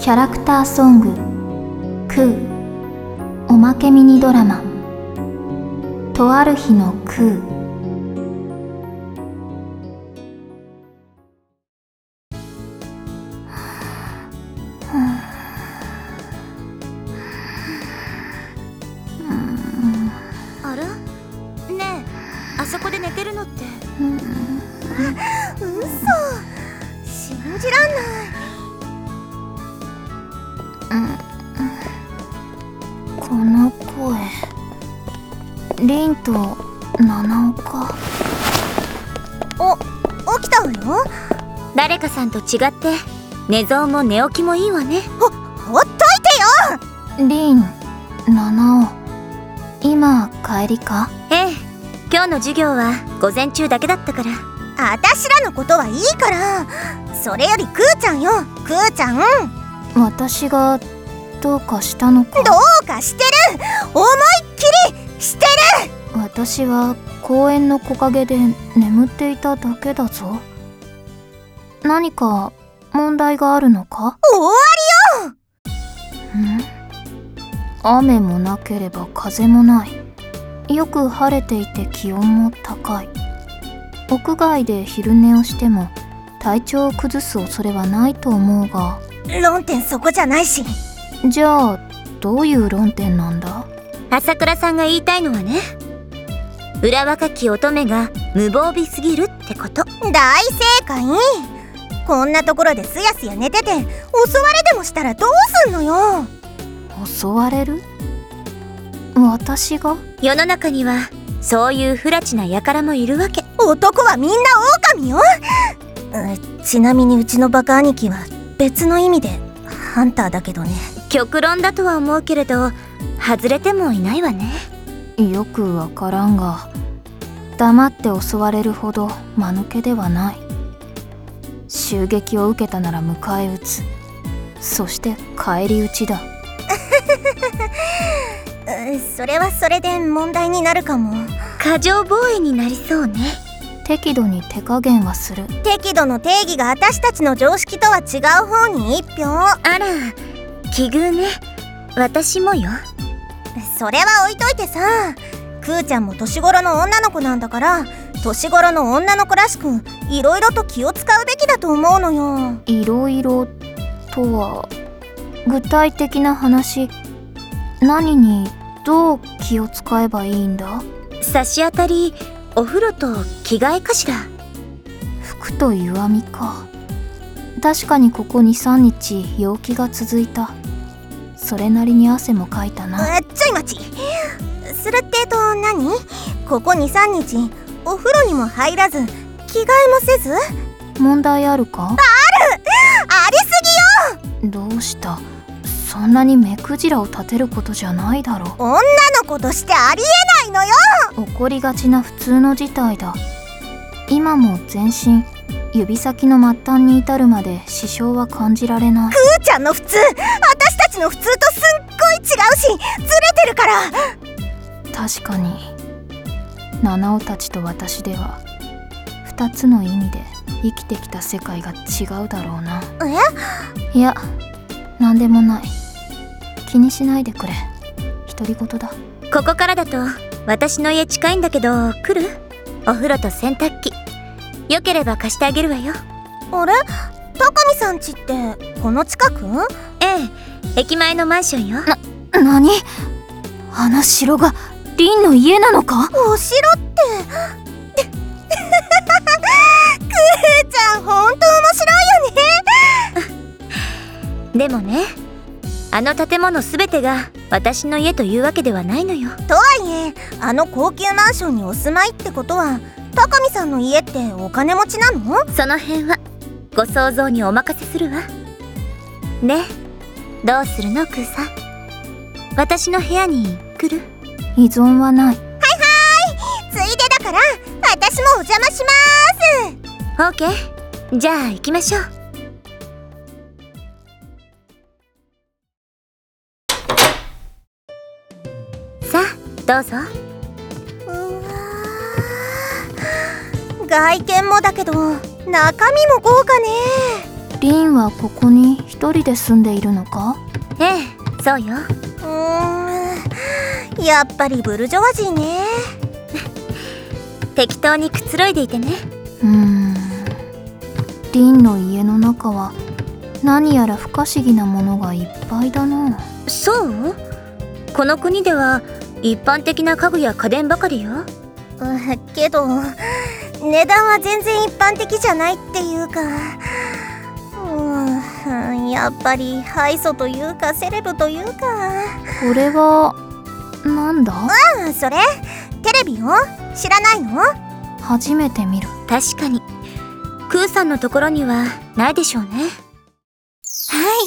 キャラクターソングクーおまけミニドラマとある日のクー。 あら？ねえ、あそこで寝てるのって。嘘、信じらんない。 この声、リンと七尾か。 起きたわよ。 誰かさんと違って寝相も寝起きもいいわね。 ほっといてよ。 リン、七尾、今帰りか？ ええ、今日の授業は午前中だけだったから。 あたしらのことはいいから、それよりクーちゃんよ、クーちゃん。 私がどうかしたのか？ どうかしてる。思いっきりしてる。 私は公園の木陰で眠っていただけだぞ。何か問題があるのか？ 終わりよ。 雨もなければ風もない。よく晴れていて気温も高い。屋外で昼寝をしても体調を崩す恐れはないと思うが。 論点そこじゃないし。 じゃあどういう論点なんだ？ 朝倉さんが言いたいのはね、裏若き乙女が無防備すぎるってこと。 大正解。こんなところですやすや寝てて襲われでもしたらどうすんのよ。 襲われる？私が？ 世の中にはそういう不埒な輩もいるわけ。 男はみんな狼よ。ちなみにうちのバカ兄貴は別の意味でハンターだけどね。 極論だとは思うけれど外れてもいないわね。 よくわからんが、黙って襲われるほど間抜けではない。襲撃を受けたなら迎え撃つ。そして返り討ちだ。 それはそれで問題になるかも。 過剰防衛になりそうね。 適度に手加減はする。 適度の定義が私たちの常識とは違う方に一票。 あら、奇遇ね。私もよ。 それは置いといてさ、クーちゃんも年頃の女の子なんだから、年頃の女の子らしくいろいろと気を使うべきだと思うのよ。 いろいろとは具体的な話。何にどう気を使えばいいんだ？ 差し当たりお風呂と着替えかしら。 服と湯あみか。 確かにここ 2,3 日陽気が続いた。それなりに汗もかいたな。 ちょい待ち。するって何？ここ 2,3 日お風呂にも入らず着替えもせず？ 問題あるか？ ありすぎよ。 どうした？そんなに目くじらを立てることじゃないだろう。 女の子としてありえないのよ。 起こりがちな普通の事態だ。今も全身指先の末端に至るまで支障は感じられない。 クーちゃんの普通、私たちの普通とすっごい違うし、ずれてるから。 確かに七尾たちと私では2つの意味で生きてきた世界が違うだろうな。いや、なんでもない。気にしないでくれ。独り言だ。 ここからだと私の家近いんだけど来る？お風呂と洗濯機よければ貸してあげるわよ。 あれ？高見さん家ってこの近く？ ええ、駅前のマンションよ。 何？あの城がリンの家なのか？ お城ってクーちゃんほんと面白いよね。 でもね、あの建物すべてが私の家というわけではないのよ。 とはいえ、あの高級マンションにお住まいってことは高見さんの家ってお金持ちなの？ その辺はご想像にお任せするわ。ねえ、どうするのクーさん？私の部屋に来る？ 依存はない。 ついでだから私もお邪魔しまーす。 オーケー、じゃあ行きましょう。さあどうぞ。 外見もだけど中身も豪華ね。 リンはここに一人で住んでいるのか？ ええ、そうよ。 やっぱりブルジョワジーね。 適当にくつろいでいてね。 リンの家の中は何やら不可思議なものがいっぱいだな。 そう？この国では一般的な家具や家電ばかりよ。 けど値段は全然一般的じゃないっていうか、やっぱりハイソというかセレブというか。 これはなんだ？ それテレビよ。知らないの？ 初めて見る。 確かにクーさんのところにはないでしょうね。 はい、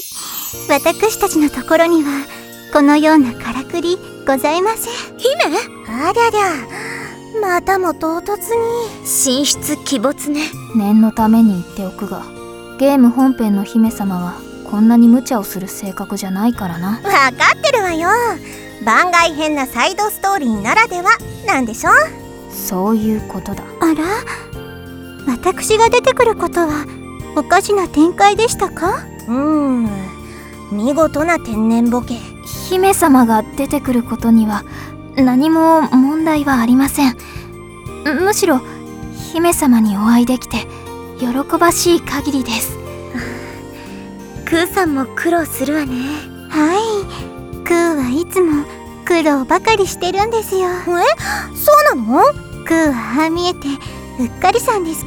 私たちのところにはこのようなからくりございません。 姫？ ありゃりゃ、またも唐突に。 神出鬼没ね。 念のために言っておくが、ゲーム本編の姫様はこんなに無茶をする性格じゃないからな。 わかってるわよ。番外編なサイドストーリーならではなんでしょ。 そういうことだ。 あら、私が出てくることはおかしな展開でしたか？見事な天然ボケ。 姫様が出てくることには何も問題はありません。むしろ姫様にお会いできて喜ばしい限りです。 クーさんも苦労するわね。 はい、クーはいつも苦労ばかりしてるんですよ。そうなの？クーはああ見えてうっかりさんですから、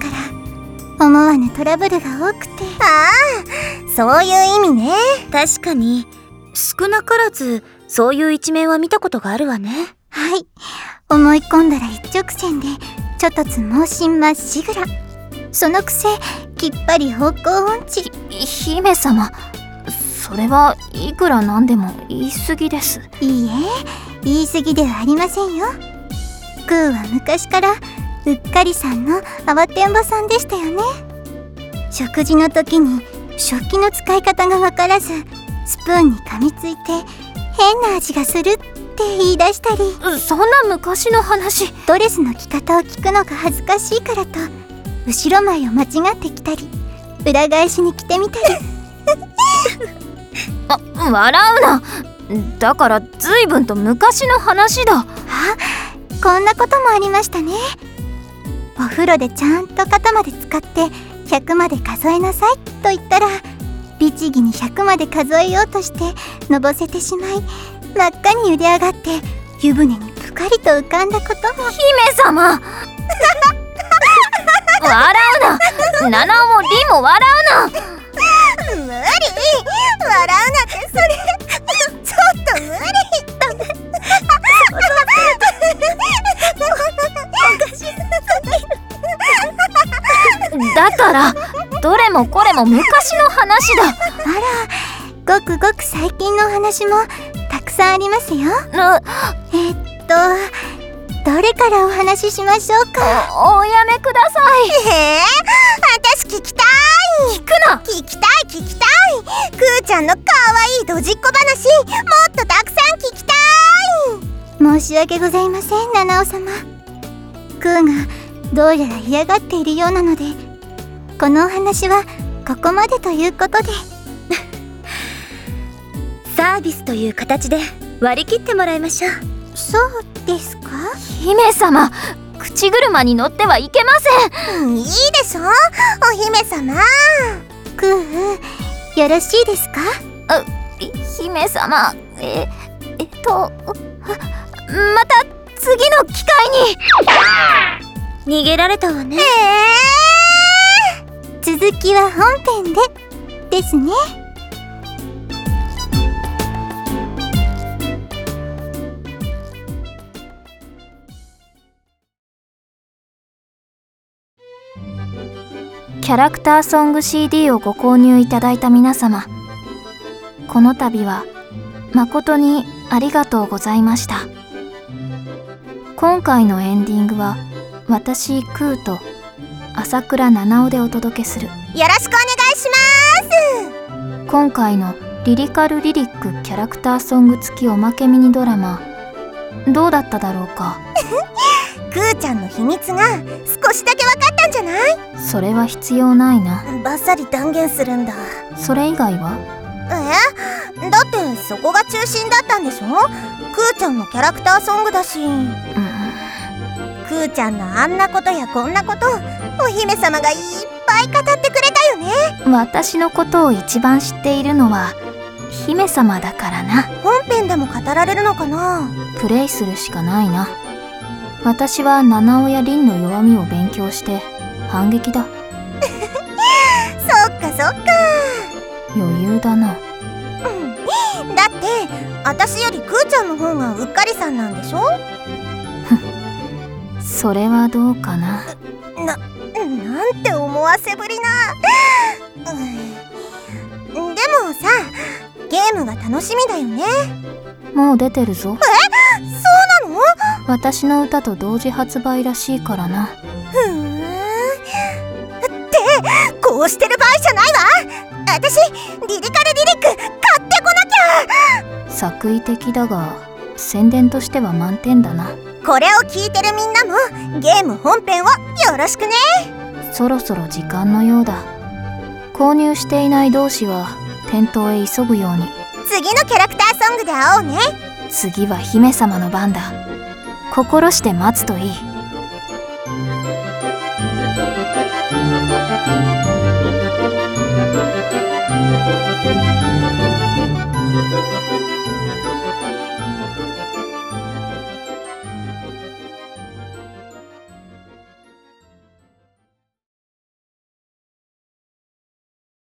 思わぬトラブルが多くて。そういう意味ね。 確かに少なからずそういう一面は見たことがあるわね。 はい、思い込んだら一直線でちょっとつ盲信まっしぐら。そのくせきっぱり方向音痴。 姫様、それはいくらなんでも言い過ぎです。 いいえ、言い過ぎではありませんよ。クーは昔からうっかりさんの慌てんぼさんでしたよね。食事の時に食器の使い方がわからずスプーンに噛みついて変な味がするって言い出したり。 そんな昔の話。 ドレスの着方を聞くのが恥ずかしいからと後ろ前を間違ってきたり裏返しに着てみたり。 笑うな。だから随分と昔の話だ。 こんなこともありましたね。お風呂でちゃんと肩まで使って100まで数えなさいと言ったら律儀に100まで数えようとしてのぼせてしまい真っ赤に茹で上がって湯船にぷかりと浮かんだことも。 姫様笑うな。七尾もリンも笑うな。 無理、笑うなってそれちょっと無理。 だからどれもこれも昔の話だ。 ごくごく最近のお話もたくさんありますよ。どれからお話ししましょうか。 おやめください。 私聞きたい。 聞くな。 聞きたい。クーちゃんのかわいいドジっ子話もっとたくさん聞きたい。申し訳ございません、七尾様。クーがどうやら嫌がっているようなのでこのお話はここまでということで。 サービスという形で割り切ってもらいましょう。 そうですか？ 姫様、口車に乗ってはいけません。 いいでしょ、お姫様。クー、よろしいですか？ 姫様、また次の機会に。逃げられたわね。 続きは本編でですね。 キャラクターソング CD をご購入いただいた皆様、この度は誠にありがとうございました。今回のエンディングは私クーと朝倉七尾でお届けする。 よろしくお願いします。 今回のリリカルリリックキャラクターソング付きおまけミニドラマ、どうだっただろうか。 クーちゃんの秘密が少しだけ分かったんじゃない？ それは必要ないな。 バッサリ断言するんだ。 それ以外は？ だってそこが中心だったんでしょ？クーちゃんのキャラクターソングだし、クーちゃんのあんなことやこんなことお姫様がいっぱい語ってくれたよね。 私のことを一番知っているのは姫様だからな。 本編でも語られるのかな？ プレイするしかないな。私は七尾や凛の弱みを勉強して反撃だ。 そっかそっか、 余裕だな。 だって私よりクーちゃんの方がうっかりさんなんでしょ？ それはどうかな。 なんて思わせぶりな。でもさ、ゲームが楽しみだよね。 もう出てるぞ。 そうなの？ 私の歌と同時発売らしいからな。 ってこうしてる場合じゃないわ。私リリカルリリック買ってこなきゃ。 作為的だが宣伝としては満点だな。 これを聞いてるみんなもゲーム本編をよろしくね。 そろそろ時間のようだ。購入していない同士は店頭へ急ぐように。 次のキャラクターソングで会おうね。 次は姫様の番だ。心して待つといい。